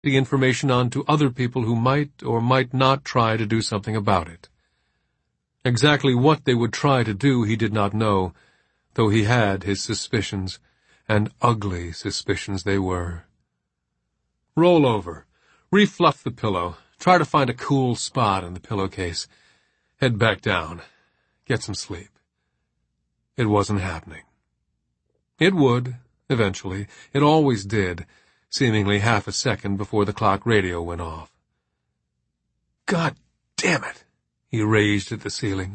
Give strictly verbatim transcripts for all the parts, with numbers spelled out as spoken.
the information on to other people who might or might not try to do something about it. Exactly what they would try to do he did not know, though he had his suspicions, and ugly suspicions they were. Roll over, refluff the pillow, try to find a cool spot in the pillowcase, head back down, get some sleep. It wasn't happening. It would, eventually. It always did, seemingly half a second before the clock radio went off. God damn it! He raged at the ceiling.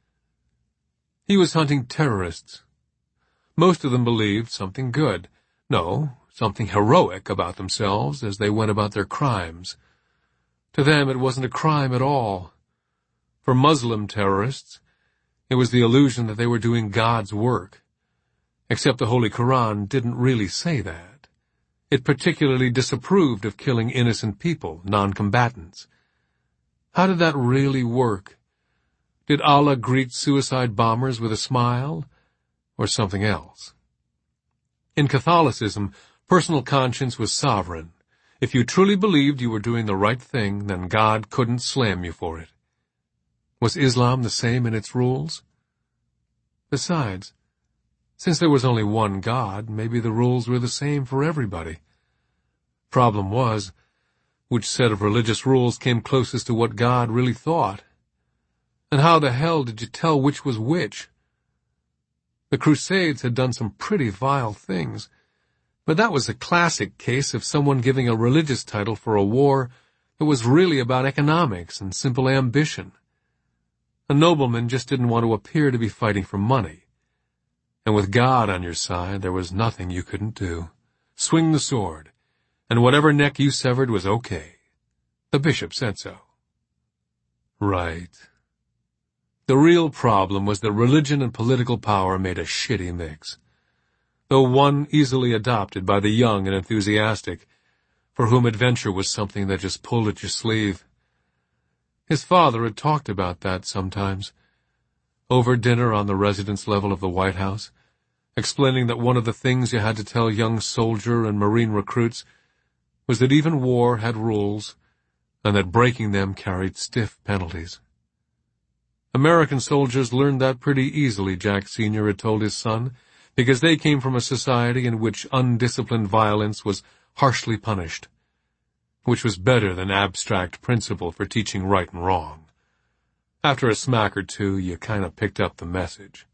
He was hunting terrorists. Most of them believed something good. No, something heroic about themselves as they went about their crimes. To them it wasn't a crime at all. For Muslim terrorists, it was the illusion that they were doing God's work. Except the Holy Quran didn't really say that. It particularly disapproved of killing innocent people, non-combatants. How did that really work? Did Allah greet suicide bombers with a smile, or something else? In Catholicism, personal conscience was sovereign. If you truly believed you were doing the right thing, then God couldn't slam you for it. Was Islam the same in its rules? Besides, since there was only one God, maybe the rules were the same for everybody. Problem was, which set of religious rules came closest to what God really thought? And how the hell did you tell which was which? The Crusades had done some pretty vile things, but that was a classic case of someone giving a religious title for a war that was really about economics and simple ambition. A nobleman just didn't want to appear to be fighting for money. And with God on your side, there was nothing you couldn't do. Swing the sword, and whatever neck you severed was okay. The bishop said so. Right. The real problem was that religion and political power made a shitty mix. Though one easily adopted by the young and enthusiastic, for whom adventure was something that just pulled at your sleeve. His father had talked about that sometimes, over dinner on the residence level of the White House, explaining that one of the things you had to tell young soldier and Marine recruits was that even war had rules, and that breaking them carried stiff penalties. American soldiers learned that pretty easily, Jack Senior had told his son, because they came from a society in which undisciplined violence was harshly punished, which was better than abstract principle for teaching right and wrong. After a smack or two, you kind of picked up the message.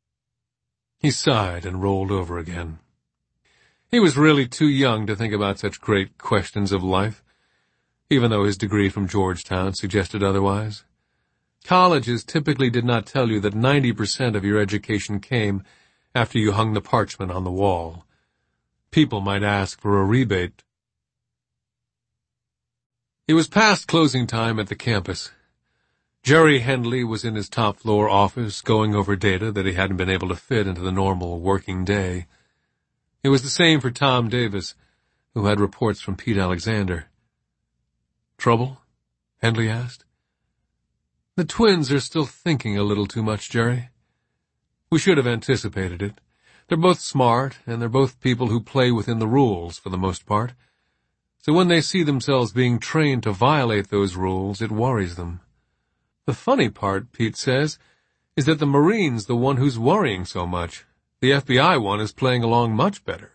He sighed and rolled over again. He was really too young to think about such great questions of life, even though his degree from Georgetown suggested otherwise. Colleges typically did not tell you that ninety percent of your education came after you hung the parchment on the wall. People might ask for a rebate. It was past closing time at the campus. Jerry Hendley was in his top-floor office going over data that he hadn't been able to fit into the normal working day. It was the same for Tom Davis, who had reports from Pete Alexander. Trouble? Hendley asked. The twins are still thinking a little too much, Jerry. We should have anticipated it. They're both smart, and they're both people who play within the rules for the most part. So when they see themselves being trained to violate those rules, it worries them. The funny part, Pete says, is that the Marine's the one who's worrying so much. The F B I one is playing along much better.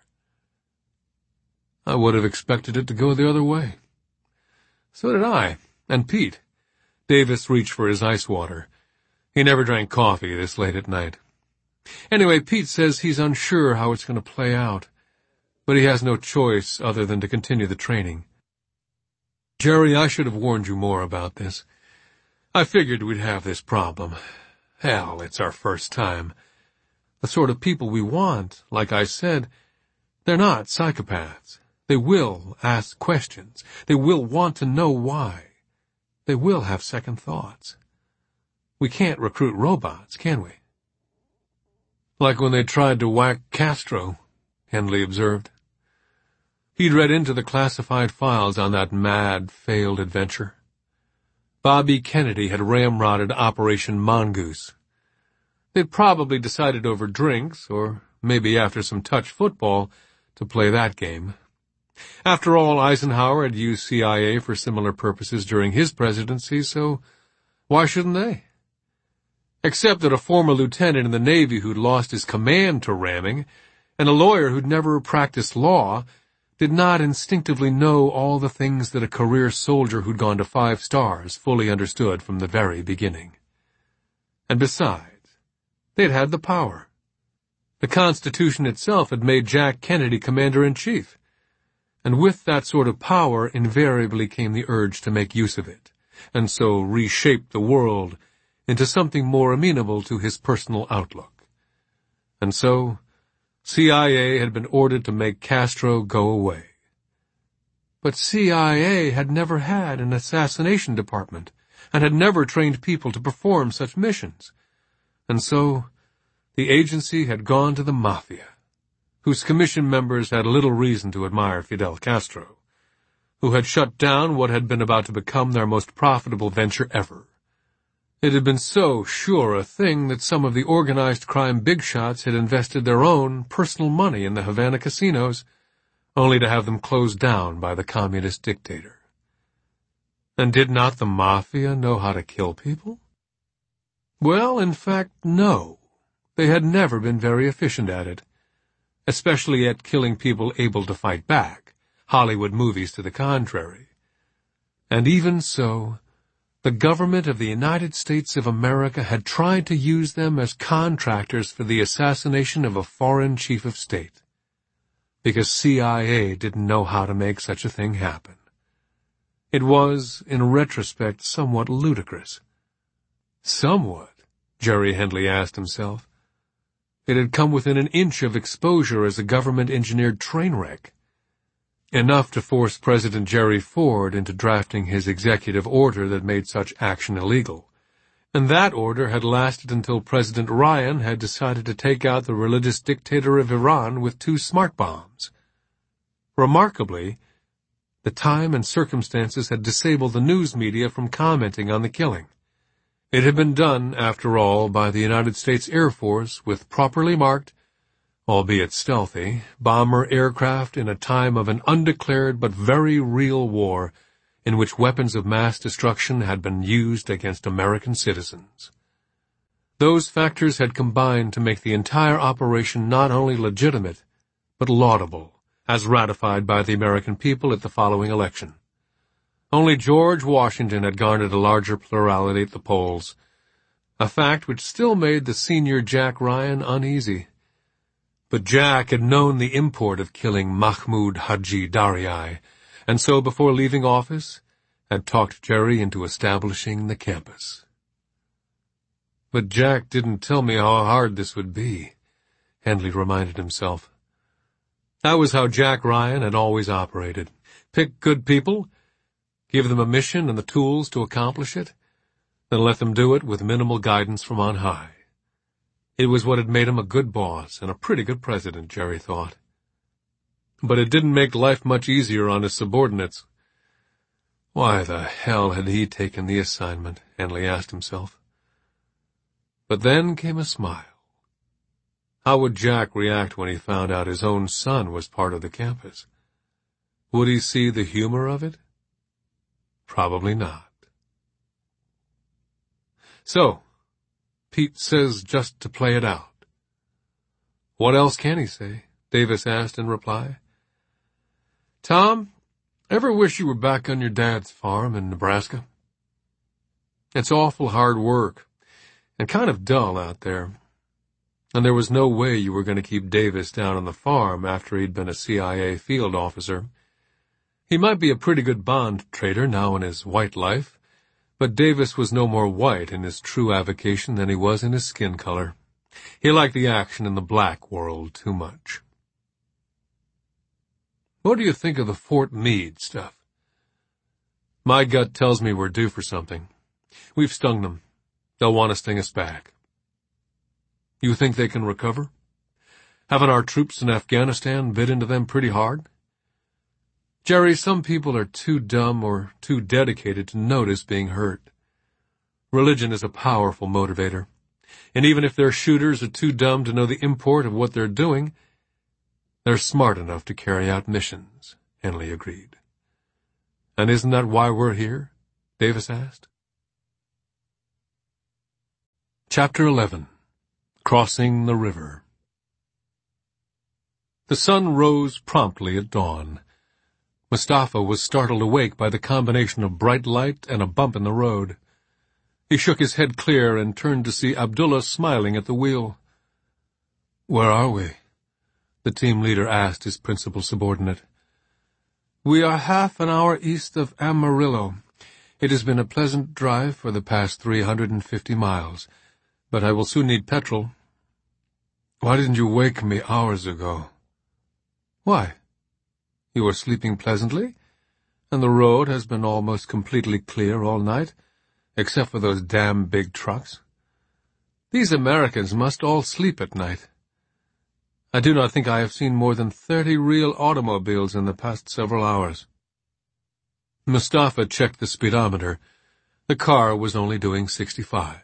I would have expected it to go the other way. So did I, and Pete. Davis reached for his ice water. He never drank coffee this late at night. Anyway, Pete says he's unsure how it's going to play out, but he has no choice other than to continue the training. Jerry, I should have warned you more about this. I figured we'd have this problem. Hell, it's our first time. The sort of people we want, like I said, they're not psychopaths. They will ask questions. They will want to know why. They will have second thoughts. We can't recruit robots, can we? Like when they tried to whack Castro, Hendley observed. He'd read into the classified files on that mad, failed adventure. Bobby Kennedy had ramrodded Operation Mongoose. They'd probably decided over drinks, or maybe after some touch football, to play that game. After all, Eisenhower had used C I A for similar purposes during his presidency, so why shouldn't they? Except that a former lieutenant in the Navy who'd lost his command to ramming, and a lawyer who'd never practiced law, did not instinctively know all the things that a career soldier who'd gone to five stars fully understood from the very beginning. And besides, they'd had the power. The Constitution itself had made Jack Kennedy commander-in-chief, and with that sort of power invariably came the urge to make use of it, and so reshape the world into something more amenable to his personal outlook. And so, C I A had been ordered to make Castro go away. But C I A had never had an assassination department, and had never trained people to perform such missions. And so, the agency had gone to the Mafia, whose commission members had little reason to admire Fidel Castro, who had shut down what had been about to become their most profitable venture ever. It had been so sure a thing that some of the organized crime big shots had invested their own personal money in the Havana casinos, only to have them closed down by the communist dictator. And did not the Mafia know how to kill people? Well, in fact, no. They had never been very efficient at it, especially at killing people able to fight back, Hollywood movies to the contrary. And even so, the government of the United States of America had tried to use them as contractors for the assassination of a foreign chief of state, because C I A didn't know how to make such a thing happen. It was, in retrospect, somewhat ludicrous. Somewhat, Jerry Hendley asked himself. It had come within an inch of exposure as a government-engineered train wreck. Enough to force President Jerry Ford into drafting his executive order that made such action illegal. And that order had lasted until President Ryan had decided to take out the religious dictator of Iran with two smart bombs. Remarkably, the time and circumstances had disabled the news media from commenting on the killing. It had been done, after all, by the United States Air Force with properly marked, albeit stealthy, bomber aircraft in a time of an undeclared but very real war in which weapons of mass destruction had been used against American citizens. Those factors had combined to make the entire operation not only legitimate, but laudable, as ratified by the American people at the following election. Only George Washington had garnered a larger plurality at the polls, a fact which still made the senior Jack Ryan uneasy. But Jack had known the import of killing Mahmoud Haji Darii, and so before leaving office, had talked Jerry into establishing the campus. But Jack didn't tell me how hard this would be, Hendley reminded himself. That was how Jack Ryan had always operated. Pick good people, give them a mission and the tools to accomplish it, then let them do it with minimal guidance from on high. It was what had made him a good boss and a pretty good president, Jerry thought. But it didn't make life much easier on his subordinates. Why the hell had he taken the assignment, Hendley asked himself. But then came a smile. How would Jack react when he found out his own son was part of the campus? Would he see the humor of it? Probably not. So, Pete says just to play it out. What else can he say? Davis asked in reply. Tom, ever wish you were back on your dad's farm in Nebraska? It's awful hard work, and kind of dull out there. And there was no way you were going to keep Davis down on the farm after he'd been a C I A field officer. He might be a pretty good bond trader now in his white life, but Davis was no more white in his true avocation than he was in his skin color. He liked the action in the black world too much. What do you think of the Fort Meade stuff? My gut tells me we're due for something. We've stung them. They'll want to sting us back. You think they can recover? Haven't our troops in Afghanistan bit into them pretty hard? Jerry, some people are too dumb or too dedicated to notice being hurt. Religion is a powerful motivator, and even if their shooters are too dumb to know the import of what they're doing, they're smart enough to carry out missions, Henley agreed. "And isn't that why we're here?" Davis asked. Chapter eleven. Crossing the River. The sun rose promptly at dawn. Mustafa was startled awake by the combination of bright light and a bump in the road. He shook his head clear and turned to see Abdullah smiling at the wheel. "Where are we?" the team leader asked his principal subordinate. "We are half an hour east of Amarillo. It has been a pleasant drive for the past three hundred and fifty miles, but I will soon need petrol." "Why didn't you wake me hours ago?" "Why? You were sleeping pleasantly, and the road has been almost completely clear all night, except for those damn big trucks. These Americans must all sleep at night. I do not think I have seen more than thirty real automobiles in the past several hours." Mustafa checked the speedometer. The car was only doing sixty-five.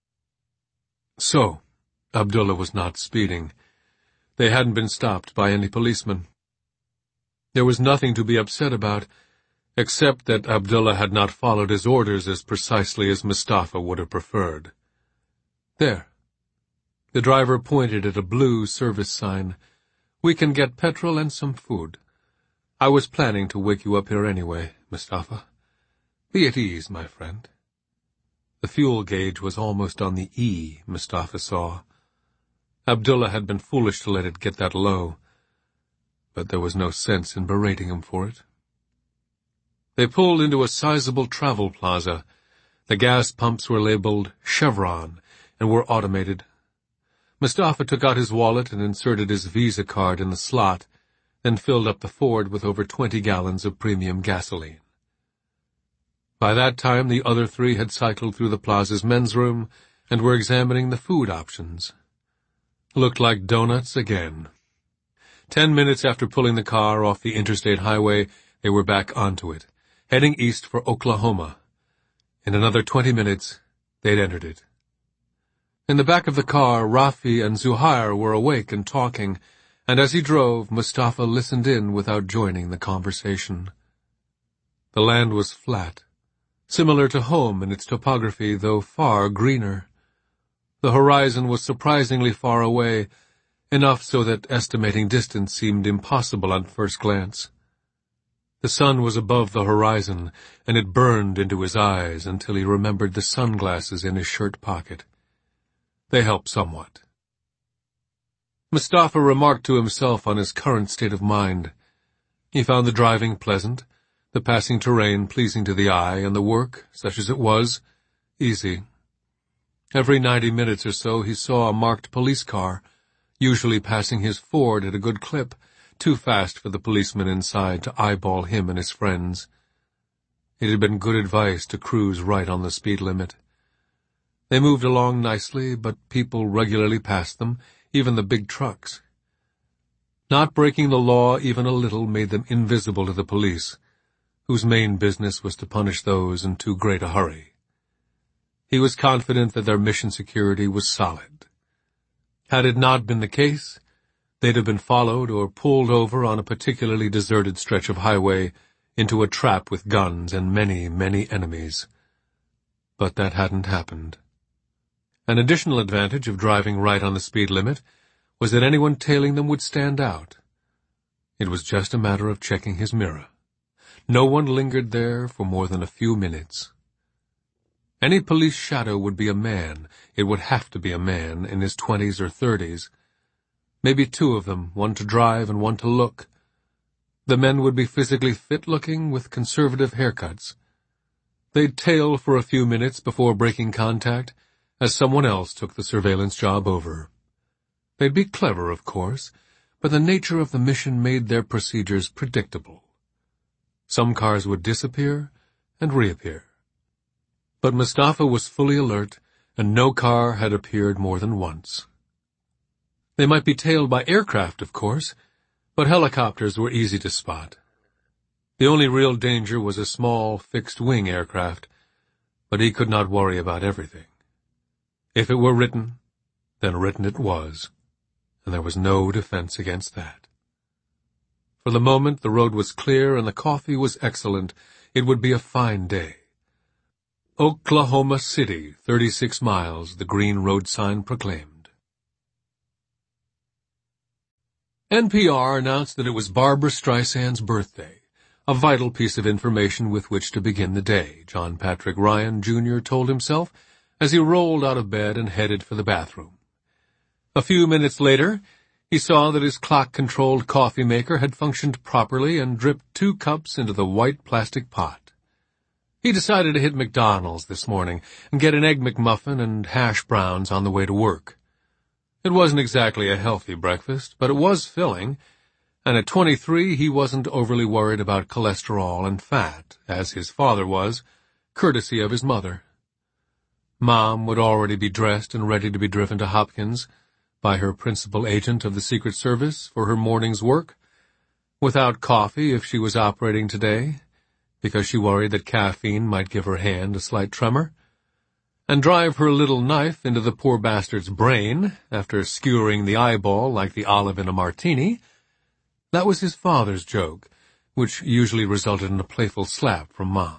So, Abdullah was not speeding. They hadn't been stopped by any policeman. There was nothing to be upset about, except that Abdullah had not followed his orders as precisely as Mustafa would have preferred. "There." The driver pointed at a blue service sign. "We can get petrol and some food. I was planning to wake you up here anyway, Mustafa. Be at ease, my friend." The fuel gauge was almost on the E, Mustafa saw. Abdullah had been foolish to let it get that low, but there was no sense in berating him for it. They pulled into a sizable travel plaza. The gas pumps were labeled Chevron and were automated. Mustafa took out his wallet and inserted his Visa card in the slot, then filled up the Ford with over twenty gallons of premium gasoline. By that time, the other three had cycled through the plaza's men's room and were examining the food options. Looked like donuts again. Ten minutes after pulling the car off the interstate highway, they were back onto it, heading east for Oklahoma. In another twenty minutes, they'd entered it. In the back of the car, Rafi and Zuhair were awake and talking, and as he drove, Mustafa listened in without joining the conversation. The land was flat, similar to home in its topography, though far greener. The horizon was surprisingly far away, enough so that estimating distance seemed impossible at first glance. The sun was above the horizon, and it burned into his eyes until he remembered the sunglasses in his shirt pocket. They helped somewhat. Mustafa remarked to himself on his current state of mind. He found the driving pleasant, the passing terrain pleasing to the eye, and the work, such as it was, easy. Every ninety minutes or so he saw a marked police car, usually passing his Ford at a good clip, too fast for the policeman inside to eyeball him and his friends. It had been good advice to cruise right on the speed limit. They moved along nicely, but people regularly passed them, even the big trucks. Not breaking the law even a little made them invisible to the police, whose main business was to punish those in too great a hurry. He was confident that their mission security was solid. Had it not been the case, they'd have been followed or pulled over on a particularly deserted stretch of highway into a trap with guns and many, many enemies. But that hadn't happened. An additional advantage of driving right on the speed limit was that anyone tailing them would stand out. It was just a matter of checking his mirror. No one lingered there for more than a few minutes. Any police shadow would be a man. It would have to be a man in his twenties or thirties. Maybe two of them, one to drive and one to look. The men would be physically fit-looking with conservative haircuts. They'd tail for a few minutes before breaking contact, as someone else took the surveillance job over. They'd be clever, of course, but the nature of the mission made their procedures predictable. Some cars would disappear and reappear. But Mustafa was fully alert, and no car had appeared more than once. They might be tailed by aircraft, of course, but helicopters were easy to spot. The only real danger was a small, fixed-wing aircraft, but he could not worry about everything. If it were written, then written it was, and there was no defense against that. For the moment, the road was clear and the coffee was excellent. It would be a fine day. Oklahoma City, thirty-six miles, the green road sign proclaimed. N P R announced that it was Barbra Streisand's birthday, a vital piece of information with which to begin the day, John Patrick Ryan, Junior told himself as he rolled out of bed and headed for the bathroom. A few minutes later, he saw that his clock-controlled coffee maker had functioned properly and dripped two cups into the white plastic pot. He decided to hit McDonald's this morning and get an Egg McMuffin and hash browns on the way to work. It wasn't exactly a healthy breakfast, but it was filling, and at twenty-three he wasn't overly worried about cholesterol and fat, as his father was, courtesy of his mother. Mom would already be dressed and ready to be driven to Hopkins by her principal agent of the Secret Service for her morning's work, without coffee if she was operating today, because she worried that caffeine might give her hand a slight tremor, and drive her little knife into the poor bastard's brain after skewering the eyeball like the olive in a martini. That was his father's joke, which usually resulted in a playful slap from Mom.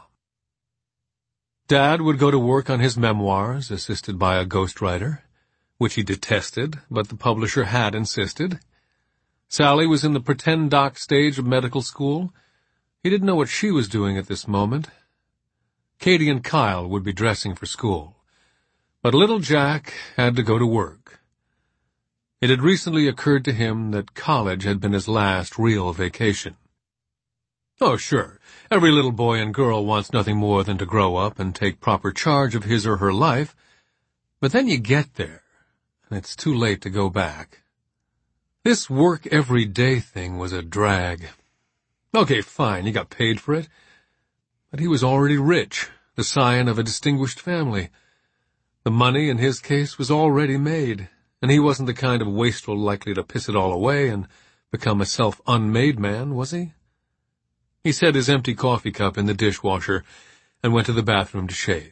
Dad would go to work on his memoirs, assisted by a ghostwriter, which he detested, but the publisher had insisted. Sally was in the pretend doc stage of medical school. He didn't know what she was doing at this moment. Katie and Kyle would be dressing for school. But little Jack had to go to work. It had recently occurred to him that college had been his last real vacation. Oh, sure, every little boy and girl wants nothing more than to grow up and take proper charge of his or her life, but then you get there, and it's too late to go back. This work-every-day thing was a drag. Okay, fine, he got paid for it, but he was already rich, the scion of a distinguished family. The money, in his case, was already made, and he wasn't the kind of wastrel likely to piss it all away and become a self-unmade man, was he? He set his empty coffee cup in the dishwasher and went to the bathroom to shave.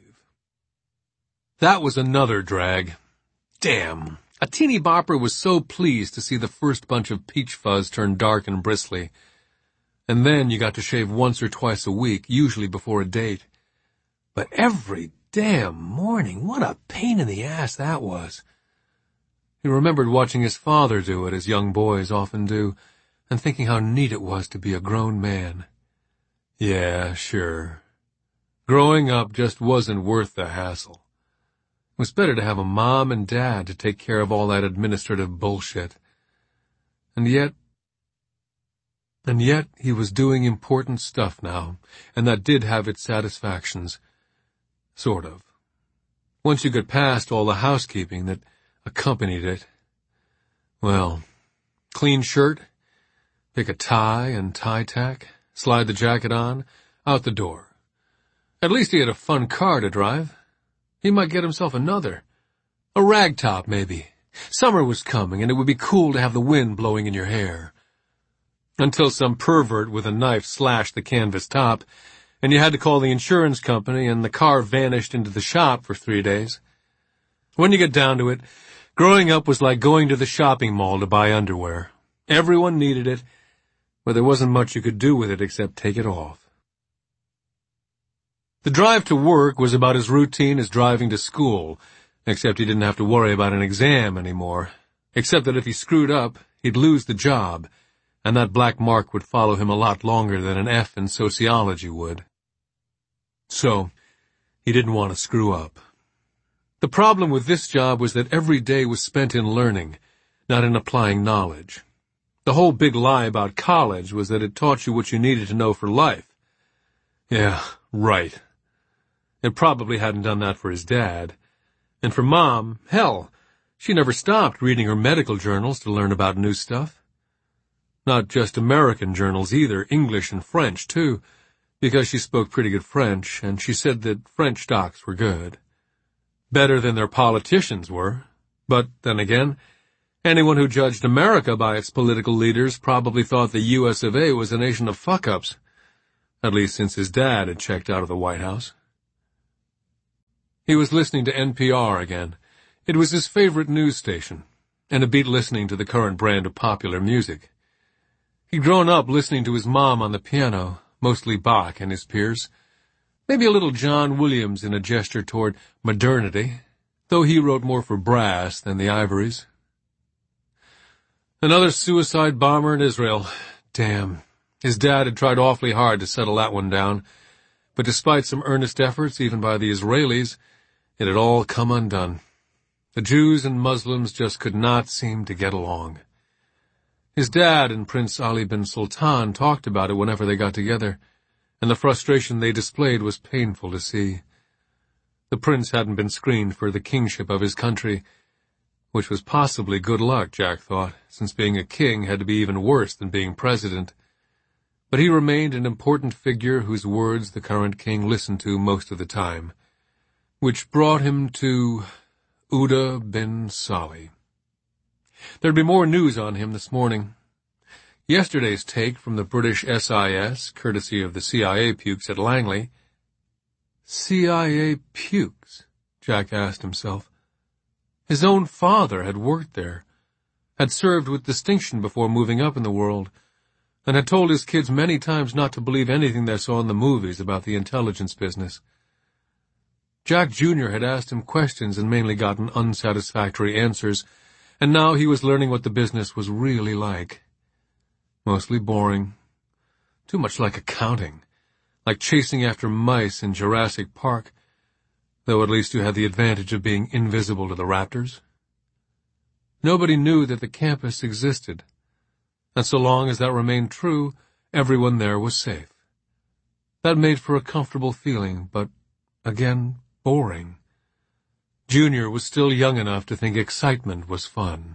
That was another drag. Damn. A teeny bopper was so pleased to see the first bunch of peach fuzz turn dark and bristly. And then you got to shave once or twice a week, usually before a date. But every damn morning, what a pain in the ass that was. He remembered watching his father do it, as young boys often do, and thinking how neat it was to be a grown man. Yeah, sure. Growing up just wasn't worth the hassle. It was better to have a mom and dad to take care of all that administrative bullshit. And yet, and yet he was doing important stuff now, and that did have its satisfactions. Sort of. Once you got past all the housekeeping that accompanied it. Well, clean shirt, pick a tie and tie tack, slide the jacket on, out the door. At least he had a fun car to drive. He might get himself another. A ragtop, maybe. Summer was coming, and it would be cool to have the wind blowing in your hair. Until some pervert with a knife slashed the canvas top, and you had to call the insurance company, and the car vanished into the shop for three days. When you get down to it, growing up was like going to the shopping mall to buy underwear. Everyone needed it, but there wasn't much you could do with it except take it off. The drive to work was about as routine as driving to school, except he didn't have to worry about an exam anymore, except that if he screwed up, he'd lose the job, and that black mark would follow him a lot longer than an F in sociology would. So, he didn't want to screw up. The problem with this job was that every day was spent in learning, not in applying knowledge. The whole big lie about college was that it taught you what you needed to know for life. Yeah, right. It probably hadn't done that for his dad. And for Mom, hell, she never stopped reading her medical journals to learn about new stuff. Not just American journals either, English and French too, because she spoke pretty good French, and she said that French docs were good. Better than their politicians were. But then again, anyone who judged America by its political leaders probably thought the U S of A was a nation of fuck-ups, at least since his dad had checked out of the White House. He was listening to N P R again. It was his favorite news station, and it beat listening to the current brand of popular music. He'd grown up listening to his mom on the piano, mostly Bach and his peers. Maybe a little John Williams in a gesture toward modernity, though he wrote more for brass than the Ivories. Another suicide bomber in Israel. Damn. His dad had tried awfully hard to settle that one down, but despite some earnest efforts, even by the Israelis, it had all come undone. The Jews and Muslims just could not seem to get along. His dad and Prince Ali bin Sultan talked about it whenever they got together, and the frustration they displayed was painful to see. The prince hadn't been screened for the kingship of his country, which was possibly good luck, Jack thought, since being a king had to be even worse than being president. But he remained an important figure whose words the current king listened to most of the time, which brought him to Uda bin Salih. There'd be more news on him this morning. Yesterday's take from the British S I S, courtesy of the C I A pukes at Langley. C I A pukes? Jack asked himself. His own father had worked there, had served with distinction before moving up in the world, and had told his kids many times not to believe anything they saw in the movies about the intelligence business. Jack Junior had asked him questions and mainly gotten unsatisfactory answers, and now he was learning what the business was really like. Mostly boring. Too much like accounting. Like chasing after mice in Jurassic Park, though at least you had the advantage of being invisible to the raptors. Nobody knew that the campus existed, and so long as that remained true, everyone there was safe. That made for a comfortable feeling, but, again, boring. Junior was still young enough to think excitement was fun.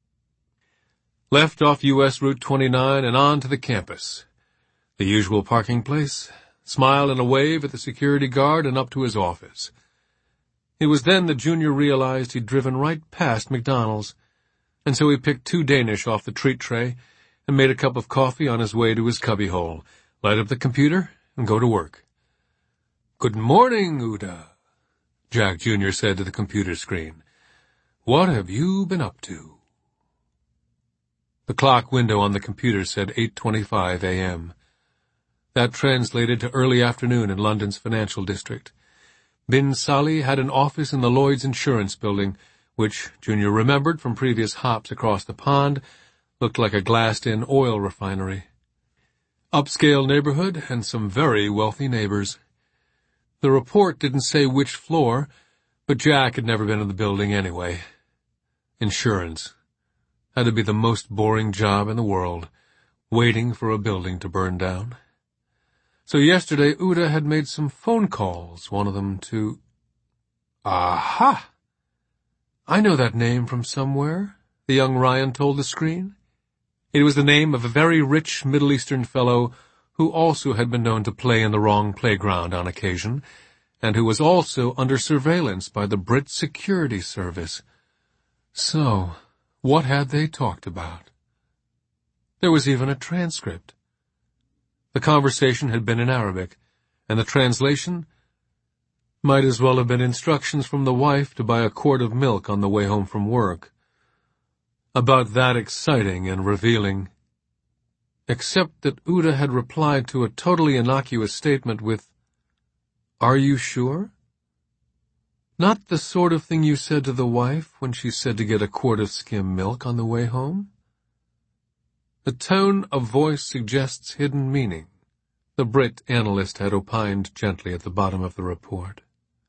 Left off U S Route twenty-nine and on to the campus. The usual parking place, smile and a wave at the security guard and up to his office. It was then that Junior realized he'd driven right past McDonald's, and so he picked two Danish off the treat tray and made a cup of coffee on his way to his cubbyhole, light up the computer, and go to work. "Good morning, Uda," Jack Junior said to the computer screen. "What have you been up to?" The clock window on the computer said eight twenty-five a m That translated to early afternoon in London's financial district. Bin Salih had an office in the Lloyd's Insurance Building, which, Junior remembered from previous hops across the pond, looked like a glassed-in oil refinery. Upscale neighborhood and some very wealthy neighbors. The report didn't say which floor, but Jack had never been in the building anyway. Insurance. Had to be the most boring job in the world, waiting for a building to burn down. So yesterday Uda had made some phone calls, one of them to... Aha! I know that name from somewhere, the young Ryan told the screen. It was the name of a very rich Middle Eastern fellow who also had been known to play in the wrong playground on occasion, and who was also under surveillance by the Brit Security Service. So, what had they talked about? There was even a transcript. The conversation had been in Arabic, and the translation might as well have been instructions from the wife to buy a quart of milk on the way home from work. About that exciting and revealing. Except that Uda had replied to a totally innocuous statement with, "Are you sure?" Not the sort of thing you said to the wife when she said to get a quart of skim milk on the way home. The tone of voice suggests hidden meaning, the Brit analyst had opined gently at the bottom of the report.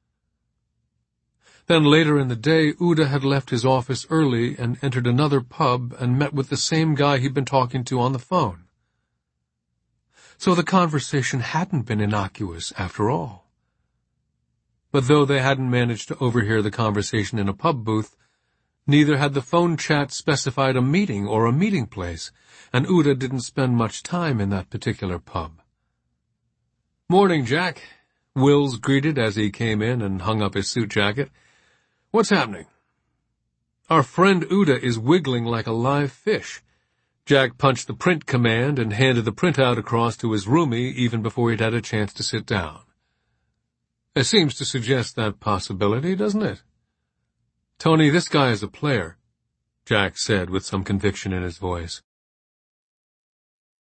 Then later in the day, Uda had left his office early and entered another pub and met with the same guy he'd been talking to on the phone. So the conversation hadn't been innocuous after all. But though they hadn't managed to overhear the conversation in a pub booth, neither had the phone chat specified a meeting or a meeting place, and Uda didn't spend much time in that particular pub. "Morning, Jack," Wills greeted as he came in and hung up his suit jacket. "What's happening?" "Our friend Uda is wiggling like a live fish." Jack punched the print command and handed the printout across to his roomie even before he'd had a chance to sit down. "It seems to suggest that possibility, doesn't it?" "Tony, this guy is a player," Jack said with some conviction in his voice.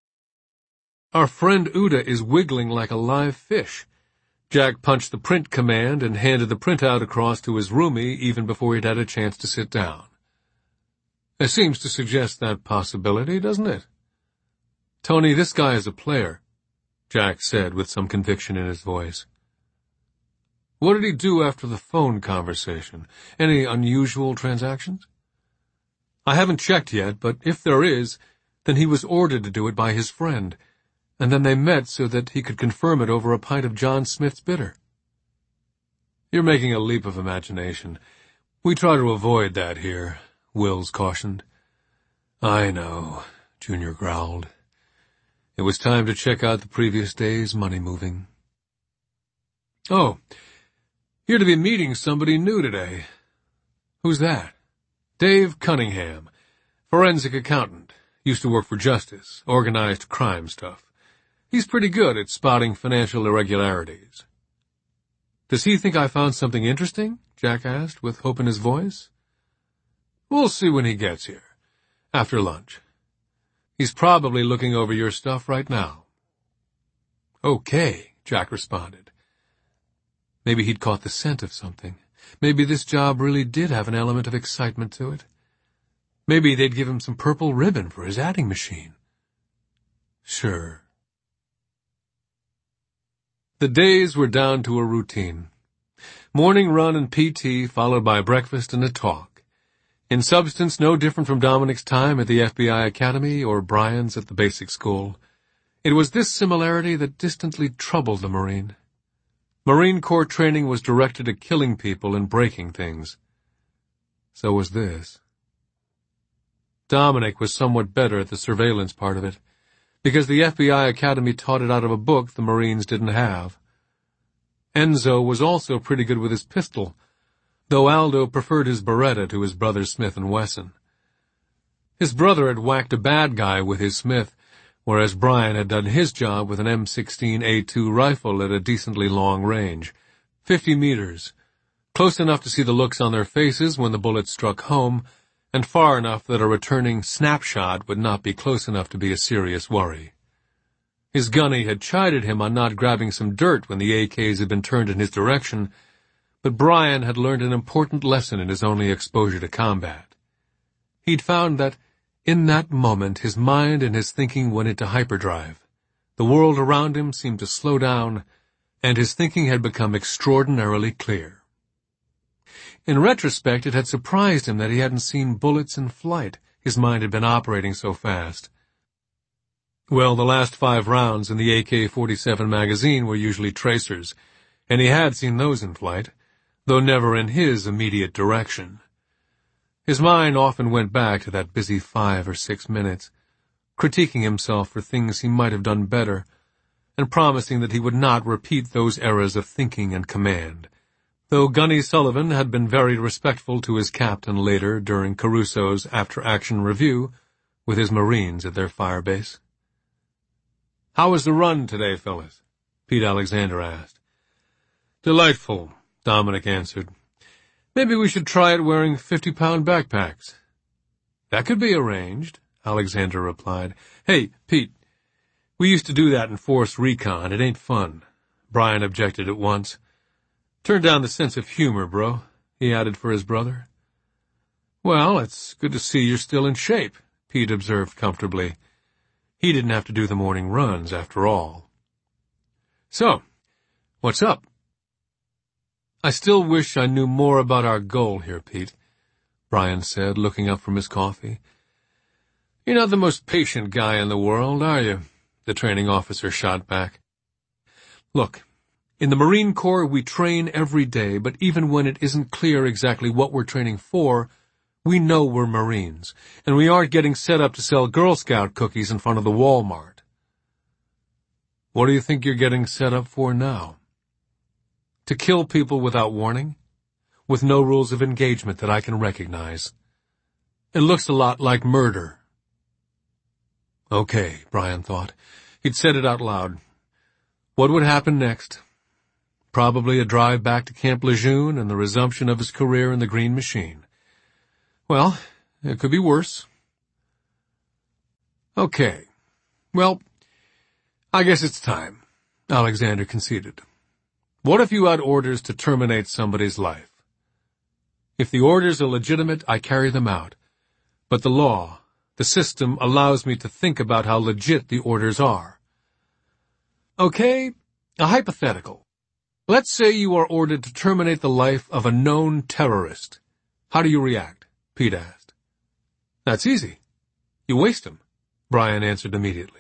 Our friend Uda is wiggling like a live fish. Jack punched the print command and handed the printout across to his roomie even before he'd had a chance to sit down. It seems to suggest that possibility, doesn't it? Tony, this guy is a player, Jack said with some conviction in his voice. What did he do after the phone conversation? Any unusual transactions? I haven't checked yet, but if there is, then he was ordered to do it by his friend, and then they met so that he could confirm it over a pint of John Smith's bitter. You're making a leap of imagination. We try to avoid that here, Wills cautioned. I know, Junior growled. It was time to check out the previous day's money moving. Oh, you're to be meeting somebody new today. Who's that? Dave Cunningham, forensic accountant. Used to work for Justice, organized crime stuff. He's pretty good at spotting financial irregularities. Does he think I found something interesting? Jack asked, with hope in his voice. We'll see when he gets here. After lunch. He's probably looking over your stuff right now. Okay, Jack responded. Maybe he'd caught the scent of something. Maybe this job really did have an element of excitement to it. Maybe they'd give him some purple ribbon for his adding machine. Sure. The days were down to a routine. Morning run and P T, followed by breakfast and a talk. In substance, no different from Dominic's time at the F B I Academy or Brian's at the basic school. It was this similarity that distantly troubled the Marine. Marine Corps training was directed at killing people and breaking things. So was this. Dominic was somewhat better at the surveillance part of it, because the F B I Academy taught it out of a book the Marines didn't have. Enzo was also pretty good with his pistol, though Aldo preferred his Beretta to his brother Smith and Wesson. His brother had whacked a bad guy with his Smith, whereas Brian had done his job with an M sixteen A two rifle at a decently long range, fifty meters, close enough to see the looks on their faces when the bullet struck home, and far enough that a returning snapshot would not be close enough to be a serious worry. His gunny had chided him on not grabbing some dirt when the A Ks had been turned in his direction, but Brian had learned an important lesson in his only exposure to combat. He'd found that, in that moment, his mind and his thinking went into hyperdrive. The world around him seemed to slow down, and his thinking had become extraordinarily clear. In retrospect, it had surprised him that he hadn't seen bullets in flight. His mind had been operating so fast. Well, the last five rounds in the A K forty-seven magazine were usually tracers, and he had seen those in flight, though never in his immediate direction. His mind often went back to that busy five or six minutes, critiquing himself for things he might have done better, and promising that he would not repeat those errors of thinking and command, though Gunny Sullivan had been very respectful to his captain later during Caruso's after-action review with his Marines at their firebase. "How was the run today, fellas?" Pete Alexander asked. "Delightful," Dominic answered. "Maybe we should try it wearing fifty-pound backpacks." "That could be arranged," Alexander replied. "Hey, Pete, we used to do that in Force Recon. It ain't fun." Brian objected at once. "Turn down the sense of humor, bro," he added for his brother. "Well, it's good to see you're still in shape," Pete observed comfortably. He didn't have to do the morning runs, after all. "So, what's up?" "I still wish I knew more about our goal here, Pete," Brian said, looking up from his coffee. "You're not the most patient guy in the world, are you?" the training officer shot back. "Look, in the Marine Corps we train every day, but even when it isn't clear exactly what we're training for, we know we're Marines, and we aren't getting set up to sell Girl Scout cookies in front of the Walmart." "What do you think you're getting set up for now?" "To kill people without warning, with no rules of engagement that I can recognize. It looks a lot like murder." Okay, Brian thought. He'd said it out loud. What would happen next? Probably a drive back to Camp Lejeune and the resumption of his career in the Green Machine. Well, it could be worse. Okay. Well, I guess it's time, Alexander conceded. What if you had orders to terminate somebody's life? If the orders are legitimate, I carry them out. But the law, the system, allows me to think about how legit the orders are. Okay, a hypothetical. Let's say you are ordered to terminate the life of a known terrorist. How do you react? Pete asked. That's easy. You waste him, Brian answered immediately.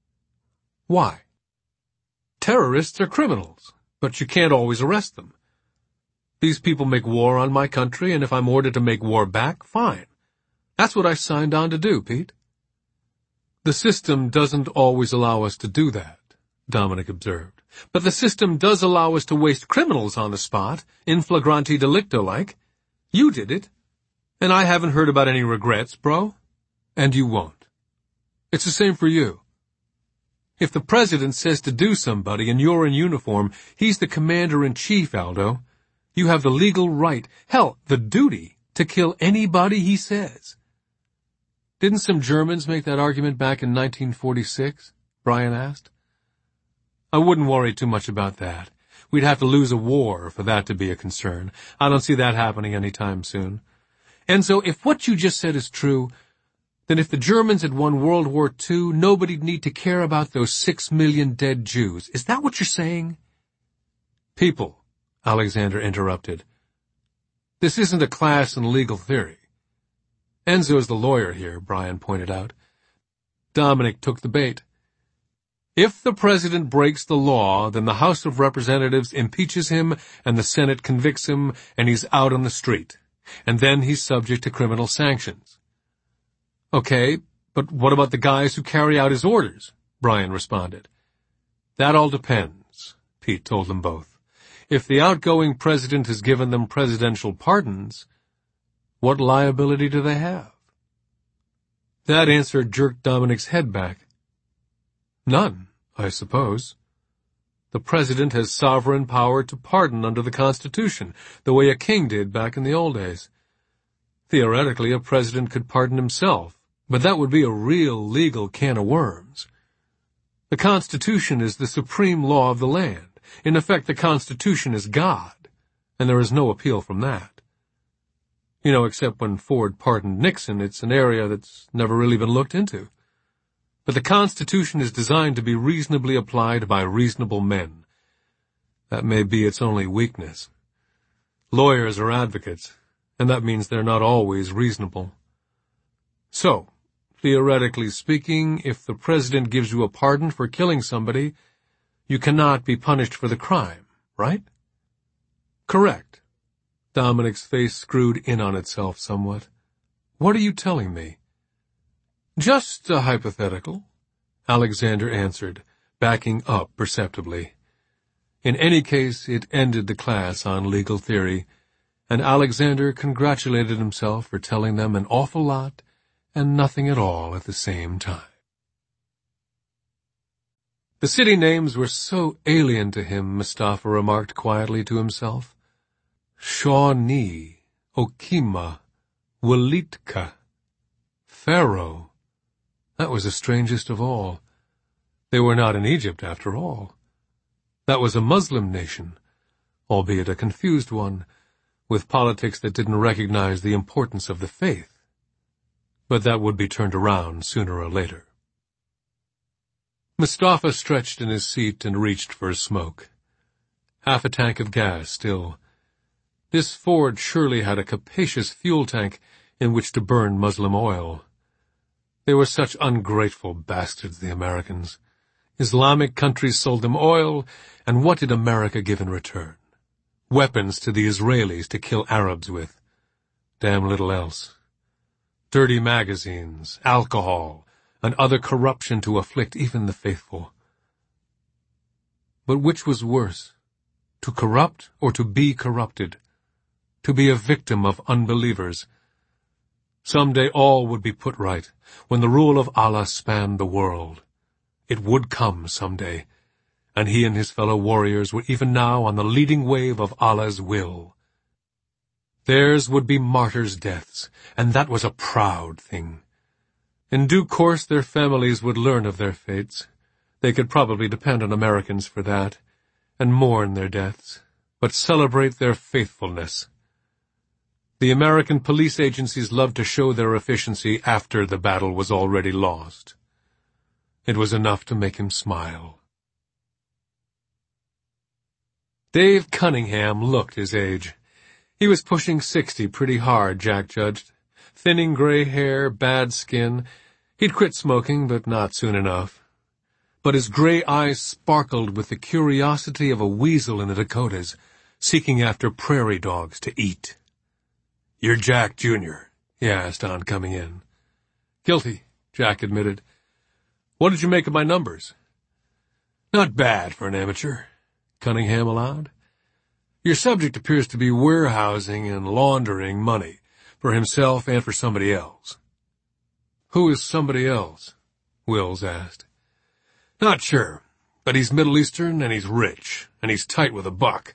Why? Terrorists are criminals, but you can't always arrest them. These people make war on my country, and if I'm ordered to make war back, fine. That's what I signed on to do, Pete. The system doesn't always allow us to do that, Dominic observed. But the system does allow us to waste criminals on the spot, in flagrante delicto-like. You did it. And I haven't heard about any regrets, bro. And you won't. It's the same for you. If the president says to do somebody and you're in uniform, he's the commander-in-chief, Aldo. You have the legal right, hell, the duty, to kill anybody he says. Didn't some Germans make that argument back in nineteen forty-six? Brian asked. I wouldn't worry too much about that. We'd have to lose a war for that to be a concern. I don't see that happening anytime soon. And so if what you just said is true, then if the Germans had won World War Two, nobody'd need to care about those six million dead Jews. Is that what you're saying? People, Alexander interrupted. This isn't a class in legal theory. Enzo's the lawyer here, Brian pointed out. Dominic took the bait. If the president breaks the law, then the House of Representatives impeaches him and the Senate convicts him and he's out on the street. And then he's subject to criminal sanctions. Okay, but what about the guys who carry out his orders? Brian responded. That all depends, Pete told them both. If the outgoing president has given them presidential pardons, what liability do they have? That answer jerked Dominic's head back. None, I suppose. The president has sovereign power to pardon under the Constitution, the way a king did back in the old days. Theoretically, a president could pardon himself, but that would be a real legal can of worms. The Constitution is the supreme law of the land. In effect, the Constitution is God, and there is no appeal from that. You know, except when Ford pardoned Nixon, it's an area that's never really been looked into. But the Constitution is designed to be reasonably applied by reasonable men. That may be its only weakness. Lawyers are advocates, and that means they're not always reasonable. So, theoretically speaking, if the president gives you a pardon for killing somebody, you cannot be punished for the crime, right? Correct. Dominic's face screwed in on itself somewhat. What are you telling me? Just a hypothetical, Alexander answered, backing up perceptibly. In any case, it ended the class on legal theory, and Alexander congratulated himself for telling them an awful lot and nothing at all at the same time. The city names were so alien to him, Mustafa remarked quietly to himself. Shawnee, Okima, Walitka, Pharaoh. That was the strangest of all. They were not in Egypt, after all. That was a Muslim nation, albeit a confused one, with politics that didn't recognize the importance of the faith. But that would be turned around sooner or later. Mustafa stretched in his seat and reached for a smoke. Half a tank of gas still. This Ford surely had a capacious fuel tank in which to burn Muslim oil. They were such ungrateful bastards, the Americans. Islamic countries sold them oil, and what did America give in return? Weapons to the Israelis to kill Arabs with. Damn little else. Dirty magazines, alcohol, and other corruption to afflict even the faithful. But which was worse, to corrupt or to be corrupted? To be a victim of unbelievers? Someday all would be put right, when the rule of Allah spanned the world. It would come someday, and he and his fellow warriors were even now on the leading wave of Allah's will. Theirs would be martyrs' deaths, and that was a proud thing. In due course their families would learn of their fates. They could probably depend on Americans for that, and mourn their deaths, but celebrate their faithfulness. The American police agencies loved to show their efficiency after the battle was already lost. It was enough to make him smile. Dave Cunningham looked his age. He was pushing sixty pretty hard, Jack judged. Thinning gray hair, bad skin. He'd quit smoking, but not soon enough. But his gray eyes sparkled with the curiosity of a weasel in the Dakotas, seeking after prairie dogs to eat. "You're Jack, Junior" he asked on coming in. "Guilty," Jack admitted. "What did you make of my numbers?" "Not bad for an amateur," Cunningham allowed. "Your subject appears to be warehousing and laundering money, for himself and for somebody else." "Who is somebody else?" Wills asked. "Not sure, but he's Middle Eastern and he's rich, and he's tight with a buck.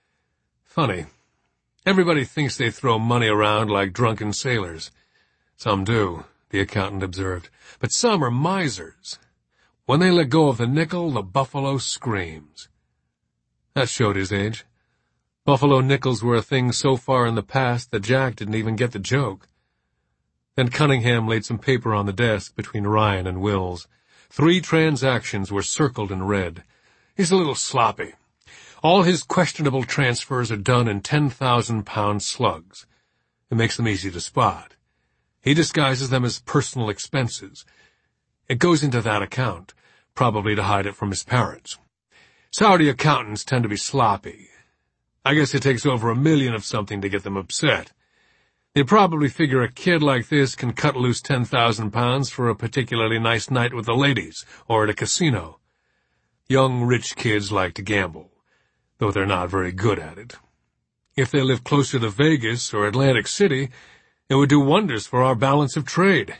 Funny. Everybody thinks they throw money around like drunken sailors. Some do, the accountant observed, but some are misers. When they let go of the nickel, the buffalo screams." That showed his age. Buffalo nickels were a thing so far in the past that Jack didn't even get the joke. Then Cunningham laid some paper on the desk between Ryan and Wills. Three transactions were circled in red. "He's a little sloppy. All his questionable transfers are done in ten thousand pound slugs. It makes them easy to spot. He disguises them as personal expenses. It goes into that account, probably to hide it from his parents. Saudi accountants tend to be sloppy. I guess it takes over a million of something to get them upset. They probably figure a kid like this can cut loose ten thousand pounds for a particularly nice night with the ladies, or at a casino. Young, rich kids like to gamble, though they're not very good at it. If they live closer to Vegas or Atlantic City, it would do wonders for our balance of trade."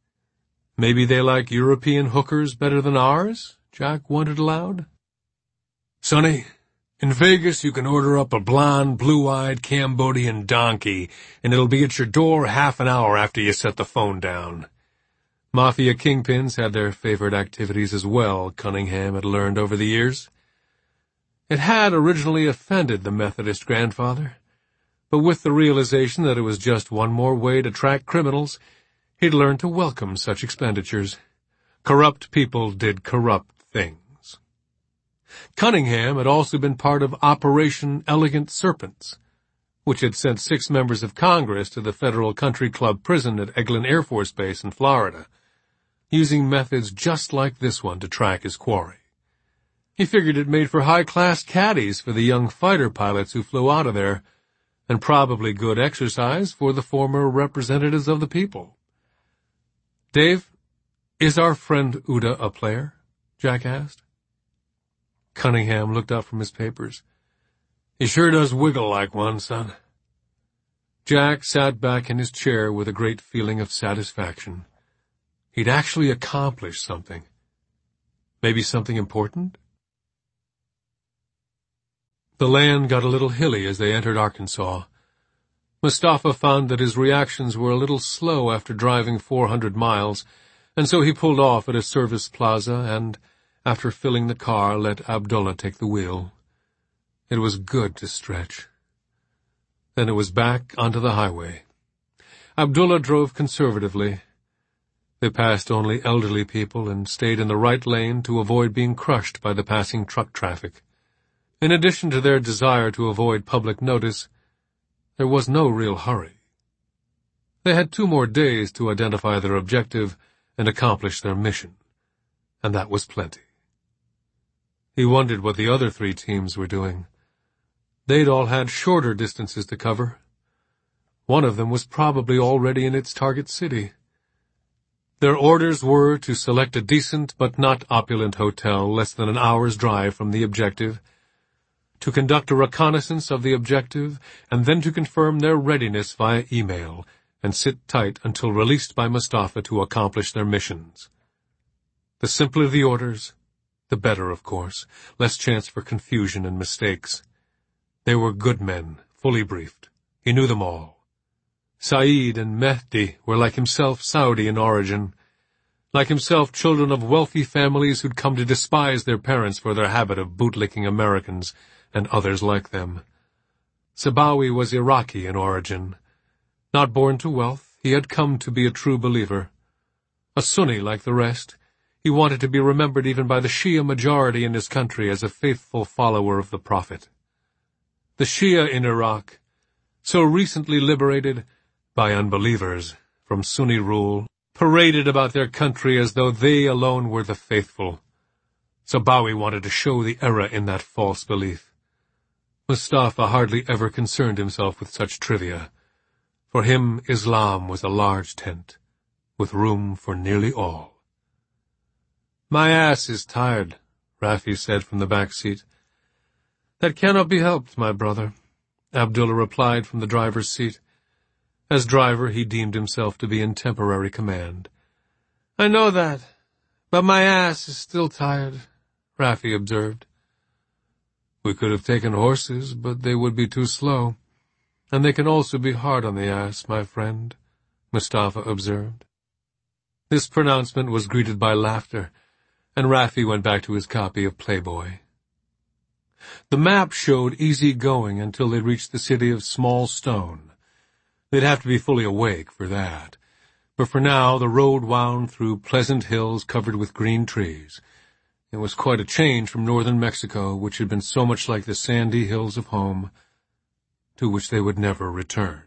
"Maybe they like European hookers better than ours?" Jack wondered aloud. "Sonny, in Vegas you can order up a blonde, blue-eyed Cambodian donkey, and it'll be at your door half an hour after you set the phone down." Mafia kingpins had their favorite activities as well, Cunningham had learned over the years. It had originally offended the Methodist grandfather, but with the realization that it was just one more way to track criminals, he'd learned to welcome such expenditures. Corrupt people did corrupt things. Cunningham had also been part of Operation Elegant Serpents, which had sent six members of Congress to the Federal Country Club prison at Eglin Air Force Base in Florida, using methods just like this one to track his quarry. He figured it made for high-class caddies for the young fighter pilots who flew out of there, and probably good exercise for the former representatives of the people. "Dave, is our friend Uda a player?" Jack asked. Cunningham looked up from his papers. "He sure does wiggle like one, son." Jack sat back in his chair with a great feeling of satisfaction. He'd actually accomplished something. Maybe something important? The land got a little hilly as they entered Arkansas. Mustafa found that his reactions were a little slow after driving four hundred miles, and so he pulled off at a service plaza and, after filling the car, let Abdullah take the wheel. It was good to stretch. Then it was back onto the highway. Abdullah drove conservatively. They passed only elderly people and stayed in the right lane to avoid being crushed by the passing truck traffic. In addition to their desire to avoid public notice, there was no real hurry. They had two more days to identify their objective and accomplish their mission, and that was plenty. He wondered what the other three teams were doing. They'd all had shorter distances to cover. One of them was probably already in its target city. Their orders were to select a decent but not opulent hotel less than an hour's drive from the objective, to conduct a reconnaissance of the objective, and then to confirm their readiness via email, and sit tight until released by Mustafa to accomplish their missions. The simpler the orders, the better, of course, less chance for confusion and mistakes. They were good men, fully briefed. He knew them all. Saeed and Mehdi were like himself Saudi in origin. Like himself, children of wealthy families who'd come to despise their parents for their habit of bootlicking Americans and others like them. Sabawi was Iraqi in origin. Not born to wealth, he had come to be a true believer. A Sunni like the rest, he wanted to be remembered even by the Shia majority in his country as a faithful follower of the Prophet. The Shia in Iraq, so recently liberated by unbelievers from Sunni rule, paraded about their country as though they alone were the faithful. Sabawi wanted to show the error in that false belief. Mustafa hardly ever concerned himself with such trivia. For him, Islam was a large tent, with room for nearly all. "My ass is tired," Rafi said from the back seat. "That cannot be helped, my brother," Abdullah replied from the driver's seat. As driver, he deemed himself to be in temporary command. "I know that, but my ass is still tired," Rafi observed. "We could have taken horses, but they would be too slow, and they can also be hard on the ass, my friend," Mustafa observed. This pronouncement was greeted by laughter, and Rafi went back to his copy of Playboy. The map showed easy going until they reached the city of Small Stone. They'd have to be fully awake for that. But for now, the road wound through pleasant hills covered with green trees. It was quite a change from northern Mexico, which had been so much like the sandy hills of home, to which they would never return.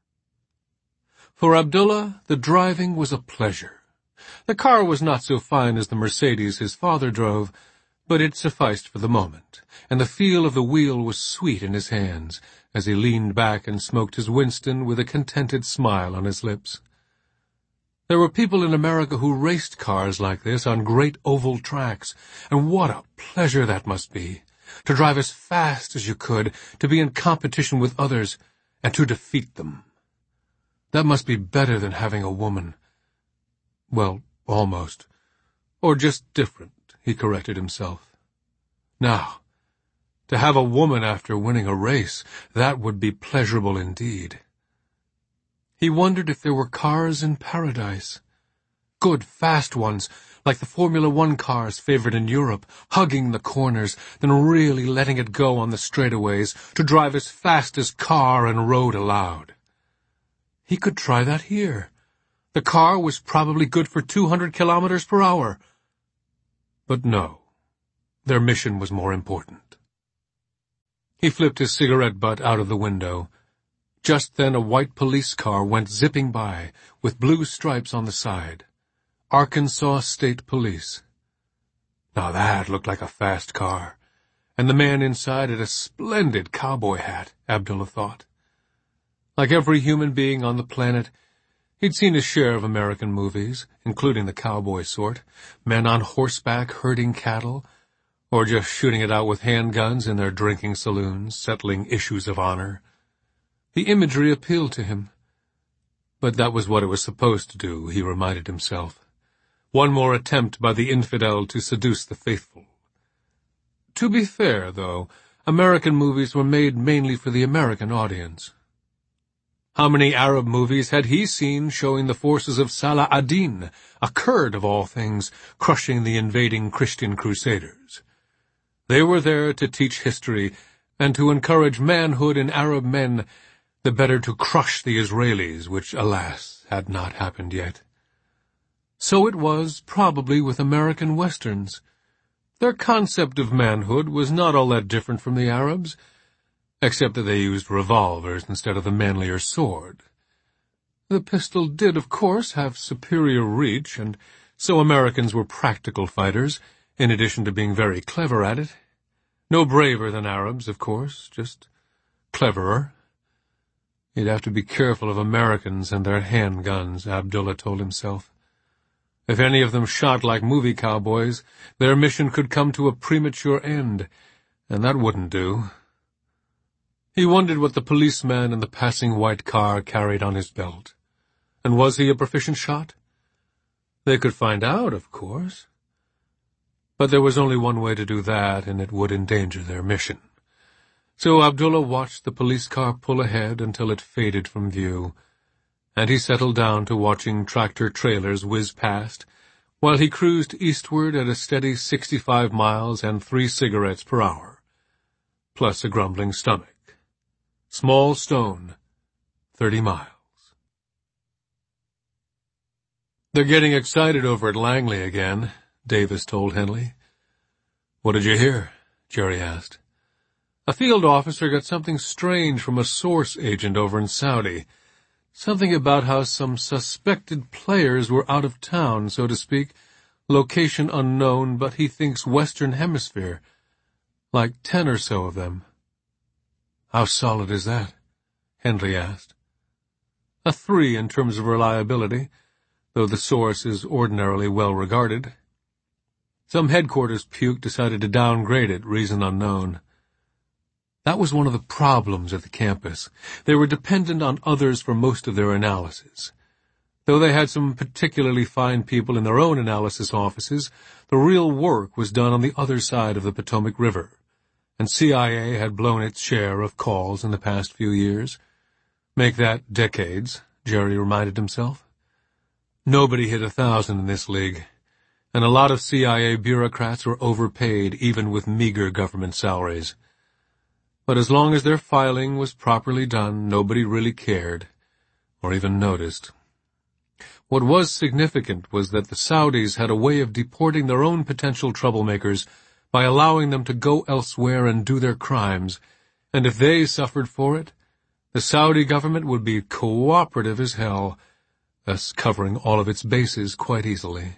For Abdullah, the driving was a pleasure. The car was not so fine as the Mercedes his father drove, but it sufficed for the moment, and the feel of the wheel was sweet in his hands as he leaned back and smoked his Winston with a contented smile on his lips. There were people in America who raced cars like this on great oval tracks, and what a pleasure that must be, to drive as fast as you could, to be in competition with others, and to defeat them. That must be better than having a woman. Well, almost. Or just different, he corrected himself. Now, to have a woman after winning a race, that would be pleasurable indeed. He wondered if there were cars in paradise. Good, fast ones, like the Formula One cars favored in Europe, hugging the corners, then really letting it go on the straightaways, to drive as fast as car and road allowed. He could try that here. The car was probably good for two hundred kilometers per hour. But no, their mission was more important. He flipped his cigarette butt out of the window. Just then a white police car went zipping by, with blue stripes on the side. Arkansas State Police. Now that looked like a fast car, and the man inside had a splendid cowboy hat, Abdullah thought. Like every human being on the planet, he'd seen his share of American movies, including the cowboy sort, men on horseback herding cattle, or just shooting it out with handguns in their drinking saloons, settling issues of honor. The imagery appealed to him. But that was what it was supposed to do, he reminded himself. One more attempt by the infidel to seduce the faithful. To be fair, though, American movies were made mainly for the American audience. How many Arab movies had he seen showing the forces of Salah ad-Din, a Kurd of all things, crushing the invading Christian crusaders? They were there to teach history and to encourage manhood in Arab men, the better to crush the Israelis, which, alas, had not happened yet. So it was probably with American Westerns. Their concept of manhood was not all that different from the Arabs, except that they used revolvers instead of the manlier sword. The pistol did, of course, have superior reach, and so Americans were practical fighters, in addition to being very clever at it. No braver than Arabs, of course, just cleverer. He'd have to be careful of Americans and their handguns, Abdullah told himself. If any of them shot like movie cowboys, their mission could come to a premature end, and that wouldn't do. He wondered what the policeman in the passing white car carried on his belt. And was he a proficient shot? They could find out, of course. But there was only one way to do that, and it would endanger their mission. So Abdullah watched the police car pull ahead until it faded from view, and he settled down to watching tractor-trailers whiz past, while he cruised eastward at a steady sixty-five miles and three cigarettes per hour, plus a grumbling stomach. Small Stone, thirty miles. "They're getting excited over at Langley again," Davis told Henley. "What did you hear?" Jerry asked. "A field officer got something strange from a source agent over in Saudi. Something about how some suspected players were out of town, so to speak, location unknown, but he thinks Western Hemisphere. Like ten or so of them." "How solid is that?" Henley asked. "A three in terms of reliability, though the source is ordinarily well regarded. Some headquarters puke decided to downgrade it, reason unknown. That was one of the problems at the campus. They were dependent on others for most of their analysis. Though they had some particularly fine people in their own analysis offices, the real work was done on the other side of the Potomac River, and C I A had blown its share of calls in the past few years. Make that decades, Jerry reminded himself. Nobody hit a thousand in this league, and a lot of C I A bureaucrats were overpaid even with meager government salaries. But as long as their filing was properly done, nobody really cared, or even noticed. What was significant was that the Saudis had a way of deporting their own potential troublemakers by allowing them to go elsewhere and do their crimes, and if they suffered for it, the Saudi government would be cooperative as hell, thus covering all of its bases quite easily.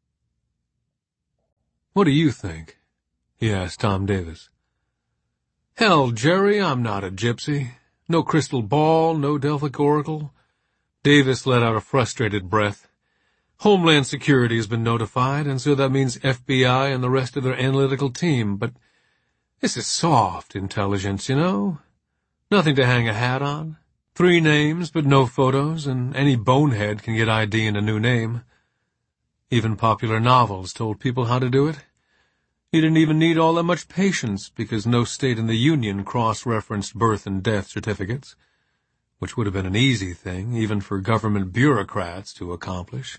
"What do you think?" he asked Tom Davis. "Hell, Jerry, I'm not a gypsy. No crystal ball, no Delphic oracle." Davis let out a frustrated breath. "Homeland Security has been notified, and so that means F B I and the rest of their analytical team, but this is soft intelligence, you know? Nothing to hang a hat on. Three names, but no photos, and any bonehead can get I D in a new name. Even popular novels told people how to do it. You didn't even need all that much patience, because no state in the Union cross-referenced birth and death certificates, which would have been an easy thing, even for government bureaucrats to accomplish.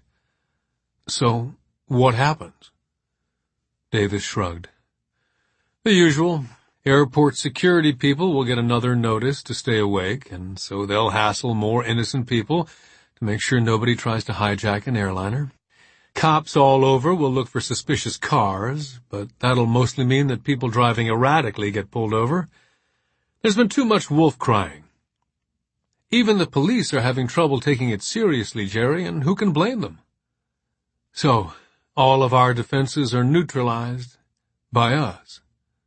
So, what happens?" Davis shrugged. "The usual. Airport security people will get another notice to stay awake, and so they'll hassle more innocent people to make sure nobody tries to hijack an airliner. Cops all over will look for suspicious cars, but that'll mostly mean that people driving erratically get pulled over. There's been too much wolf crying. Even the police are having trouble taking it seriously, Jerry, and who can blame them? So, all of our defenses are neutralized by us.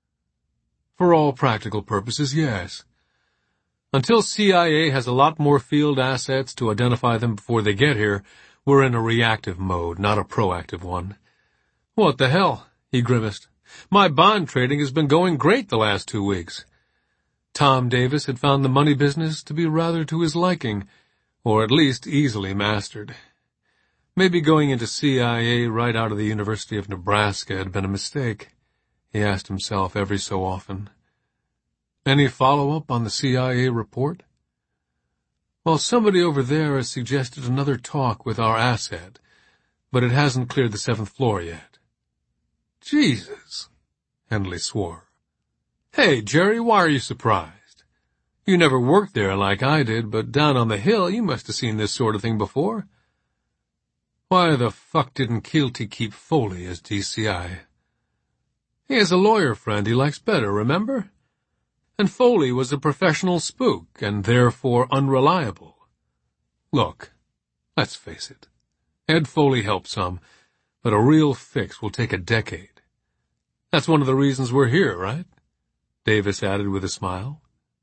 For all practical purposes, yes. Until C I A has a lot more field assets to identify them before they get here, we're in a reactive mode, not a proactive one." "What the hell?" he grimaced. "My bond trading has been going great the last two weeks." Tom Davis had found the money business to be rather to his liking, or at least easily mastered. Maybe going into C I A right out of the University of Nebraska had been a mistake, he asked himself every so often. "Any follow-up on the C I A report?" "Well, somebody over there has suggested another talk with our asset, but it hasn't cleared the seventh floor yet." "Jesus," Henley swore. "Hey, Jerry, why are you surprised? You never worked there like I did, but down on the hill you must have seen this sort of thing before. Why the fuck didn't Keelty keep Foley as D C I? He has a lawyer friend he likes better, remember? And Foley was a professional spook, and therefore unreliable. Look, let's face it. Ed Foley helped some, but a real fix will take a decade. That's one of the reasons we're here, right?" Davis added with a smile.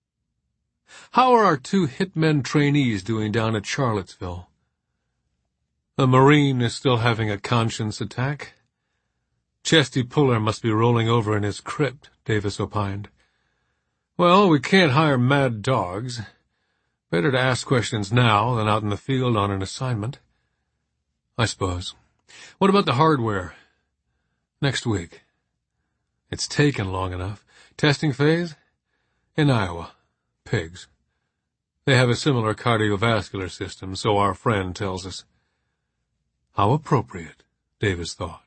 "How are our two hitmen trainees doing down at Charlottesville?" "The Marine is still having a conscience attack. Chesty Puller must be rolling over in his crypt," Davis opined. "Well, we can't hire mad dogs. Better to ask questions now than out in the field on an assignment." "I suppose. What about the hardware?" "Next week." "It's taken long enough. Testing phase?" "In Iowa. Pigs. They have a similar cardiovascular system, so our friend tells us." "How appropriate," Davis thought.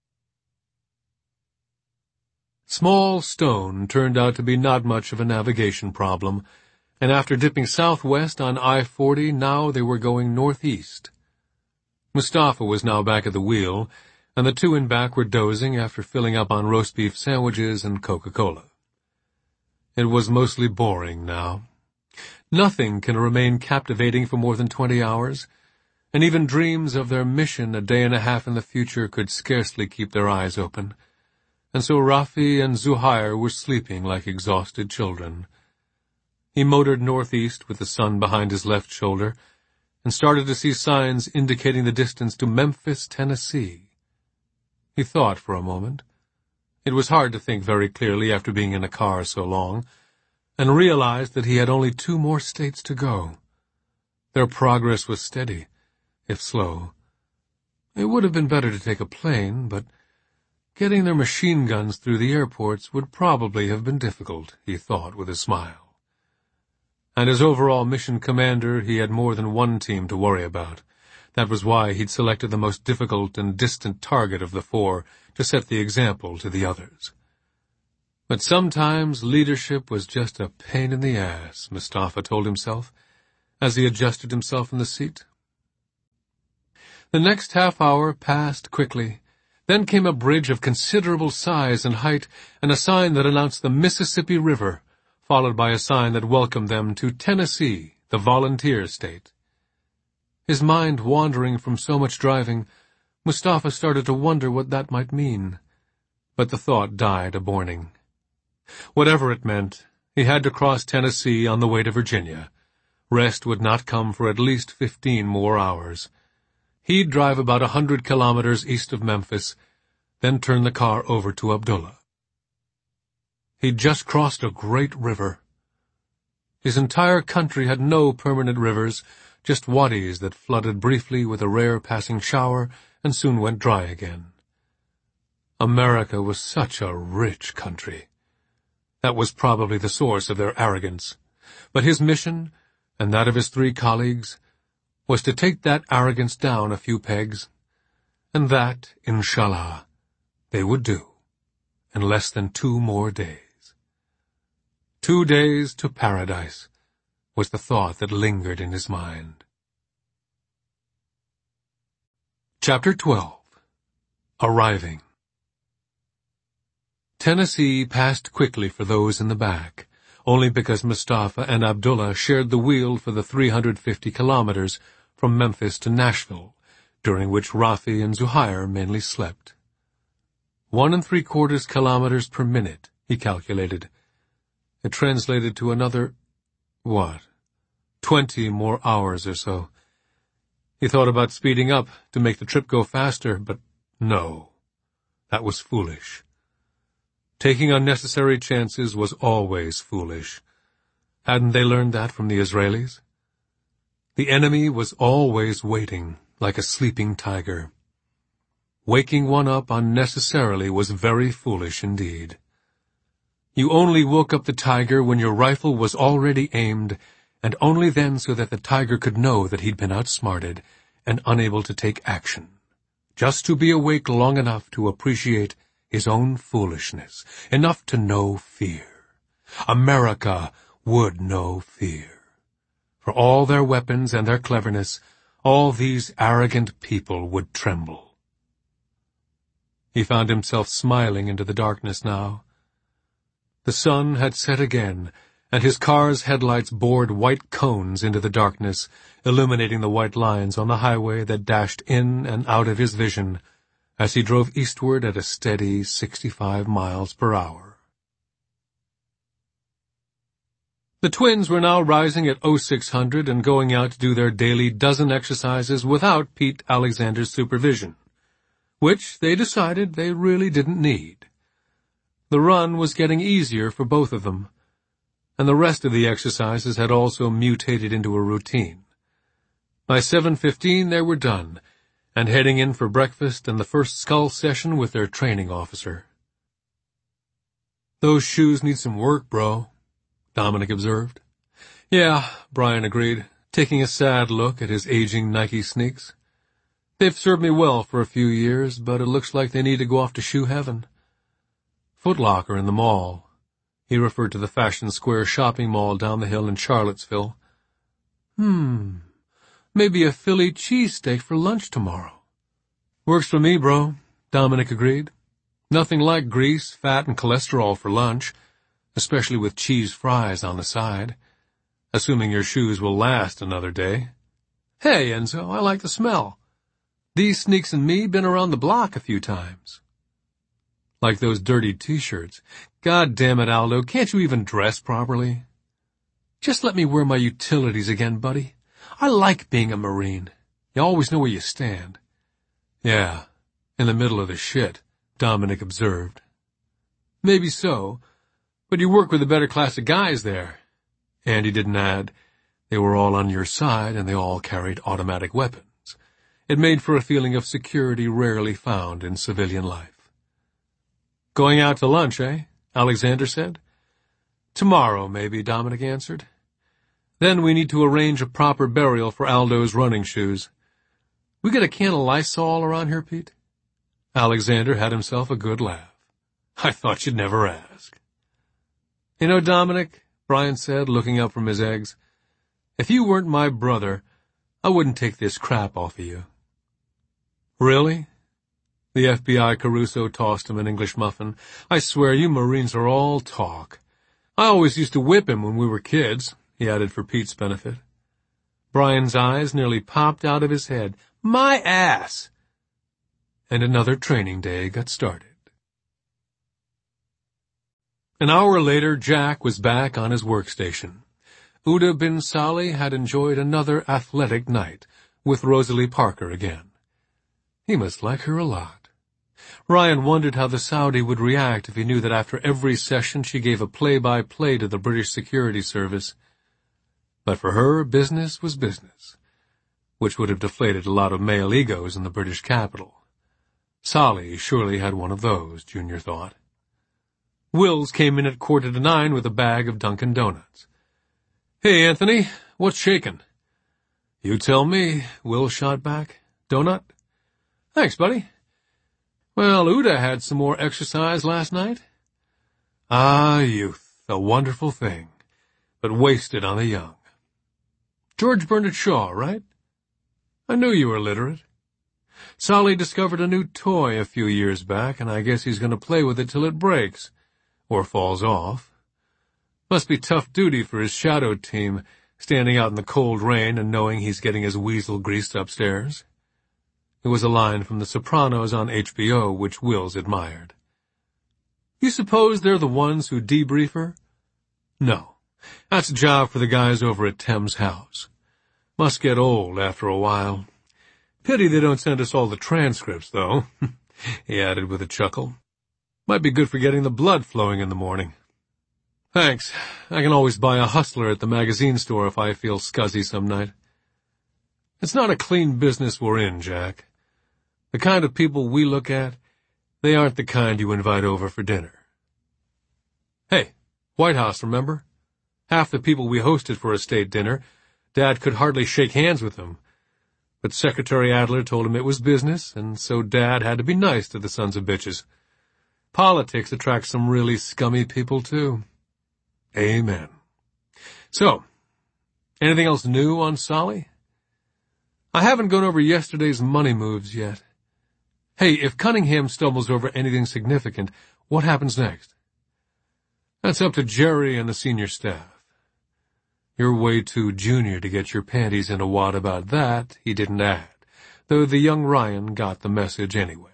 Small Stone turned out to be not much of a navigation problem, and after dipping southwest on I forty, now they were going northeast. Mustafa was now back at the wheel, and the two in back were dozing after filling up on roast beef sandwiches and Coca-Cola. It was mostly boring now. Nothing can remain captivating for more than twenty hours, and even dreams of their mission a day and a half in the future could scarcely keep their eyes open. And so Rafi and Zuhair were sleeping like exhausted children. He motored northeast with the sun behind his left shoulder and started to see signs indicating the distance to Memphis, Tennessee. He thought for a moment. It was hard to think very clearly after being in a car so long, and realized that he had only two more states to go. Their progress was steady, if slow. It would have been better to take a plane, but getting their machine guns through the airports would probably have been difficult, he thought with a smile. And as overall mission commander, he had more than one team to worry about. That was why he'd selected the most difficult and distant target of the four to set the example to the others. But sometimes leadership was just a pain in the ass, Mustafa told himself, as he adjusted himself in the seat. The next half hour passed quickly. Then came a bridge of considerable size and height, and a sign that announced the Mississippi River, followed by a sign that welcomed them to Tennessee, the volunteer state. His mind wandering from so much driving, Mustafa started to wonder what that might mean, but the thought died a-borning. Whatever it meant, he had to cross Tennessee on the way to Virginia. Rest would not come for at least fifteen more hours. He'd drive about a hundred kilometers east of Memphis, then turn the car over to Abdullah. He'd just crossed a great river. His entire country had no permanent rivers, just wadis that flooded briefly with a rare passing shower and soon went dry again. America was such a rich country. That was probably the source of their arrogance. But his mission, and that of his three colleagues, was to take that arrogance down a few pegs, and that, inshallah, they would do in less than two more days. Two days to paradise was the thought that lingered in his mind. Chapter twelve. Arriving. Tennessee passed quickly for those in the back, only because Mustafa and Abdullah shared the wheel for the three hundred fifty kilometers from Memphis to Nashville, during which Rafi and Zuhair mainly slept. One and three quarters kilometers per minute, he calculated. It translated to another, what, twenty more hours or so. He thought about speeding up to make the trip go faster, but no, that was foolish. Taking unnecessary chances was always foolish. Hadn't they learned that from the Israelis? The enemy was always waiting, like a sleeping tiger. Waking one up unnecessarily was very foolish indeed. You only woke up the tiger when your rifle was already aimed, and only then so that the tiger could know that he'd been outsmarted and unable to take action, just to be awake long enough to appreciate his own foolishness, enough to know fear. America would know fear. For all their weapons and their cleverness, all these arrogant people would tremble. He found himself smiling into the darkness now. The sun had set again, and his car's headlights bored white cones into the darkness, illuminating the white lines on the highway that dashed in and out of his vision as he drove eastward at a steady sixty-five miles per hour. The twins were now rising at oh six hundred and going out to do their daily dozen exercises without Pete Alexander's supervision, which they decided they really didn't need. The run was getting easier for both of them, and the rest of the exercises had also mutated into a routine. By seven fifteen they were done, and heading in for breakfast and the first skull session with their training officer. "Those shoes need some work, bro," Dominic observed. "Yeah," Brian agreed, taking a sad look at his aging Nike sneaks. They've served me well for a few years, but it looks like they need to go off to shoe heaven. Foot Locker in the mall. He referred to the Fashion Square shopping mall down the hill in Charlottesville. Hmm, maybe a Philly cheesesteak for lunch tomorrow. Works for me, bro, Dominic agreed. Nothing like grease, fat, and cholesterol for lunch, especially with cheese fries on the side, assuming your shoes will last another day. Hey, Enzo, I like the smell. These sneaks and me been around the block a few times. Like those dirty t-shirts. God damn it, Aldo, can't you even dress properly? Just let me wear my utilities again, buddy. I like being a Marine. You always know where you stand. Yeah, in the middle of the shit, Dominic observed. Maybe so, but you work with a better class of guys there. And he didn't add, they were all on your side and they all carried automatic weapons. It made for a feeling of security rarely found in civilian life. Going out to lunch, eh? Alexander said. Tomorrow, maybe, Dominic answered. Then we need to arrange a proper burial for Aldo's running shoes. We get a can of Lysol around here, Pete? Alexander had himself a good laugh. I thought you'd never ask. You know, Dominic, Brian said, looking up from his eggs, if you weren't my brother, I wouldn't take this crap off of you. Really? The F B I Caruso tossed him an English muffin. I swear, you Marines are all talk. I always used to whip him when we were kids, he added for Pete's benefit. Brian's eyes nearly popped out of his head. My ass! And another training day got started. An hour later, Jack was back on his workstation. Uda bin Salih had enjoyed another athletic night, with Rosalie Parker again. He must like her a lot. Ryan wondered how the Saudi would react if he knew that after every session she gave a play-by-play to the British Security Service. But for her, business was business, which would have deflated a lot of male egos in the British capital. Salih surely had one of those, Junior thought. Wills came in at quarter to nine with a bag of Dunkin' Donuts. Hey, Anthony, what's shaking? You tell me, Will shot back. Donut? Thanks, buddy. Well, Uda had some more exercise last night. Ah, youth, a wonderful thing, but wasted on the young. George Bernard Shaw, right? I knew you were literate. Solly discovered a new toy a few years back, and I guess he's going to play with it till it breaks, or falls off. Must be tough duty for his shadow team, standing out in the cold rain and knowing he's getting his weasel greased upstairs. It was a line from The Sopranos on H B O, which Wills admired. You suppose they're the ones who debrief her? No. That's a job for the guys over at Thames House. Must get old after a while. Pity they don't send us all the transcripts, though, he added with a chuckle. Might be good for getting the blood flowing in the morning. Thanks. I can always buy a Hustler at the magazine store if I feel scuzzy some night. It's not a clean business we're in, Jack. The kind of people we look at, they aren't the kind you invite over for dinner. Hey, White House, remember? Half the people we hosted for a state dinner, Dad could hardly shake hands with them. But Secretary Adler told him it was business, and so Dad had to be nice to the sons of bitches. Politics attracts some really scummy people, too. Amen. So, anything else new on Solly? I haven't gone over yesterday's money moves yet. Hey, if Cunningham stumbles over anything significant, what happens next? That's up to Jerry and the senior staff. You're way too junior to get your panties in a wad about that, he didn't add, though the young Ryan got the message anyway.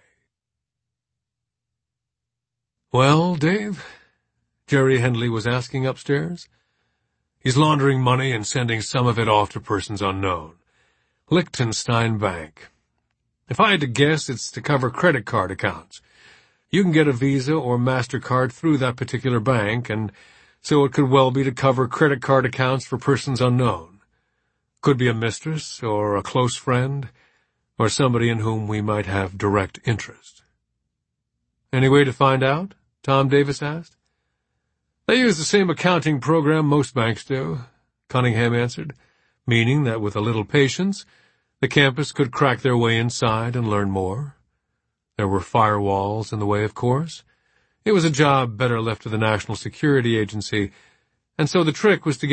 Well, Dave? Jerry Hendley was asking upstairs. He's laundering money and sending some of it off to persons unknown. Liechtenstein Bank. If I had to guess, it's to cover credit card accounts. You can get a Visa or MasterCard through that particular bank, and so it could well be to cover credit card accounts for persons unknown. Could be a mistress, or a close friend, or somebody in whom we might have direct interest. Any way to find out? Tom Davis asked. They use the same accounting program most banks do, Cunningham answered, meaning that with a little patience, The campus could crack their way inside and learn more. There were firewalls in the way, of course. It was a job better left to the National Security Agency, and so the trick was to get